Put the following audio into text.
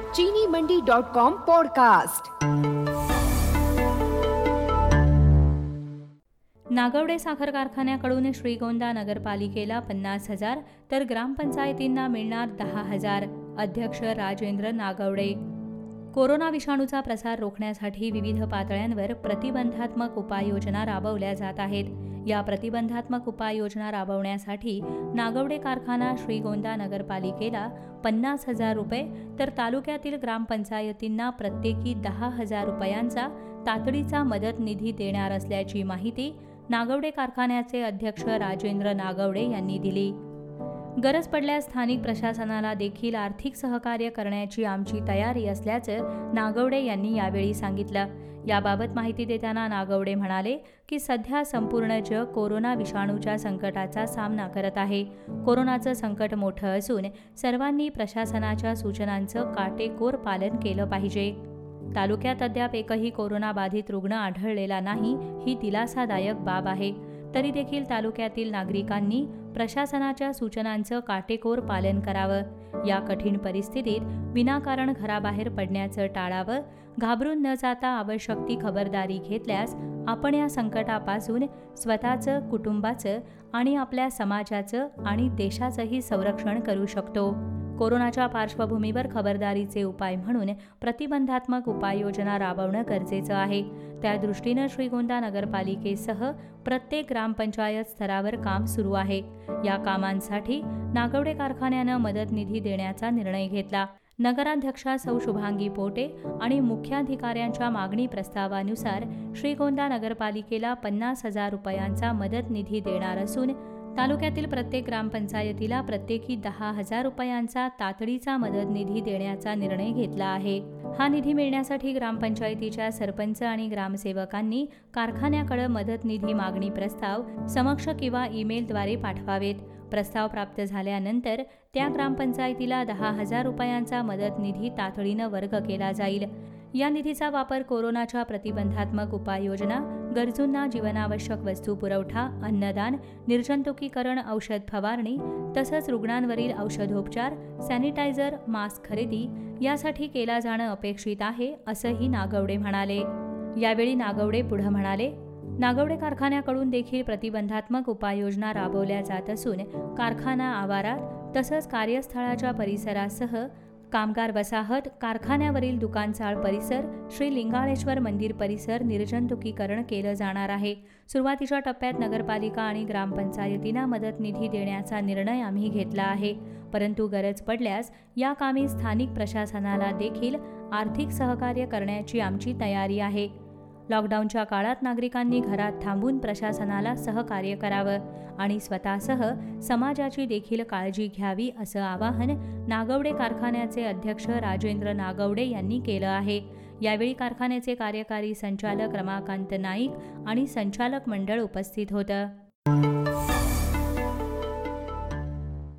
चीनीमंडी.com podcast. Nagawade साखर कारखान्याकडून श्रीगोंदा नगरपालिकेला 50,000 तर ग्रामपंचायतींना मिळणार 10,000। अध्यक्ष राजेंद्र नागवडे। कोरोना विषाणूचा प्रसार रोखण्यासाठी विविध पातळ्यांवर प्रतिबंधात्मक उपाययोजना राबवल्या जात आहेत। या प्रतिबंधात्मक उपाययोजना राबवण्यासाठी नागवडे कारखाना श्रीगोंदा नगरपालिकेला 50,000 रुपये तर तालुक्यातील ग्रामपंचायतींना प्रत्येकी 10,000 रुपयांचा तातडीचा मदत निधी देणार असल्याची माहिती नागवडे कारखान्याचे अध्यक्ष राजेंद्र नागवडे यांनी दिली। गरज पडल्यास स्थानिक प्रशासनाला देखील आर्थिक सहकार्य करण्याची आमची तयारी असल्याचं नागवडे यांनी यावेळी सांगितलं। याबाबत माहिती देताना नागवडे म्हणाले की सध्या संपूर्ण जग कोरोना विषाणूच्या संकटाचा सामना करत आहे। कोरोनाचं संकट मोठं असून सर्वांनी प्रशासनाच्या सूचनांचं काटेकोर पालन केलं पाहिजे। तालुक्यात अद्याप एकही कोरोना बाधित रुग्ण आढळलेला नाही, ही दिलासादायक बाब आहे। तरी देखील तालुक्यातील नागरिकांनी प्रशासनाच्या सूचनांचं काटेकोर पालन करावं। या कठीण परिस्थितीत विनाकारण घराबाहेर पडण्याचं टाळावं। घाबरून न जाता आवश्यक ती खबरदारी घेतल्यास आपण या संकटापासून स्वतःचं, कुटुंबाचं आणि आपल्या समाजाचं आणि देशाचंही संरक्षण करू शकतो। कोरोनाच्या पार्श्वभूमीवर खबरदारीचे उपाय म्हणून प्रतिबंधात्मक उपाययोजना राबवणं गरजेचं आहे। त्या दृष्टीनं श्रीगोंदा नगरपालिकेसह प्रत्येक ग्रामपंचायत स्तरावर काम सुरू आहे। या कामांसाठी नागवडे कारखान्यानं मदत निधी देण्याचा निर्णय घेतला। नगराध्यक्षा सौ शुभांगी पोटे आणि मुख्याधिकाऱ्यांच्या मागणी प्रस्तावानुसार श्रीगोंदा नगरपालिकेला 50,000 रुपयांचा मदत निधी देणार असून तालुक्यातील प्रत्येक ग्रामपंचायतीला प्रत्येकी 10,000 रुपयांचा तातडीचा मदत निधी देण्याचा निर्णय घेतला आहे। हा निधी मिळण्यासाठी ग्रामपंचायतीच्या सरपंच आणि ग्रामसेवकांनी कारखान्याकडे मदत निधी मागणी प्रस्ताव समक्ष किंवा ईमेलद्वारे पाठवावेत। प्रस्ताव प्राप्त झाल्यानंतर त्या ग्रामपंचायतीला 10,000 रुपयांचा मदत निधी तातडीनं वर्ग केला जाईल। या निधीचा वापर कोरोनाच्या प्रतिबंधात्मक उपाययोजना, गरजूंना जीवनावश्यक वस्तू पुरवठा, अन्नदान, निर्जंतुकीकरण, औषध फवारणी तसंच रुग्णांवरील औषधोपचार, सॅनिटायझर, मास्क खरेदी यासाठी केला जाणं अपेक्षित आहे, असंही नागवडे म्हणाले। यावेळी नागवडे पुढे म्हणाले, नागवडे कारखान्याकडून देखील प्रतिबंधात्मक उपाययोजना राबवल्या जात असून कारखाना आवारात तसंच कार्यस्थळाच्या परिसरासह कामगार वसाहत, कारखान्यावरील दुकानचाळ परिसर, श्री लिंगाळेश्वर मंदिर परिसर निर्जंतुकीकरण केलं जाणार आहे। सुरुवातीच्या टप्प्यात नगरपालिका आणि ग्रामपंचायतींना मदत निधी देण्याचा निर्णय आम्ही घेतला आहे, परंतु गरज पडल्यास या कामी स्थानिक प्रशासनाला देखील आर्थिक सहकार्य करण्याची आमची तयारी आहे। लॉकडाऊनच्या काळात नागरिकांनी घरात थांबून प्रशासनाला सहकार्य करावं आणि स्वतःसह समाजाची देखील काळजी घ्यावी, असं आवाहन नागवडे कारखान्याचे अध्यक्ष राजेंद्र नागवडे यांनी केलं आहे। यावेळी कारखान्याचे कार्यकारी संचालक रमाकांत नाईक आणि संचालक मंडळ उपस्थित होतं।